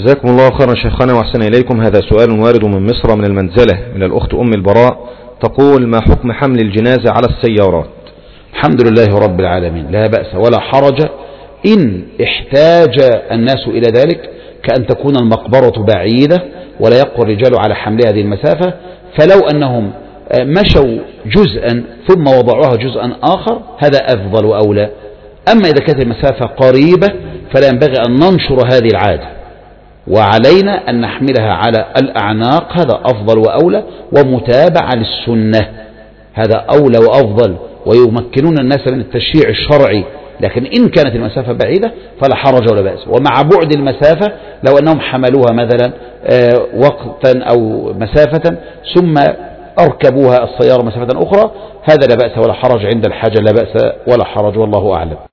جزاكم الله خيرا شيخنا وأحسن إليكم. هذا سؤال وارد من مصر من المنزلة من الأخت أم البراء، تقول: ما حكم حمل الجنازة على السيارات؟ الحمد لله رب العالمين، لا بأس ولا حرج إن احتاج الناس إلى ذلك، كأن تكون المقبرة بعيدة ولا يقوى الرجال على حمل هذه المسافة، فلو أنهم مشوا جزءا ثم وضعوها جزءا آخر هذا أفضل وأولى. أما إذا كانت المسافة قريبة فلا ينبغي أن ننشر هذه العادة، وعلينا أن نحملها على الأعناق، هذا أفضل وأولى ومتابعة للسنة، هذا أولى وأفضل ويمكنون الناس من التشريع الشرعي. لكن إن كانت المسافة بعيدة فلا حرج ولا بأس. ومع بعد المسافة لو أنهم حملوها مثلا وقتا أو مسافة ثم أركبوها السيارة مسافة أخرى هذا لا بأس ولا حرج، عند الحاجة لا بأس ولا حرج، والله أعلم.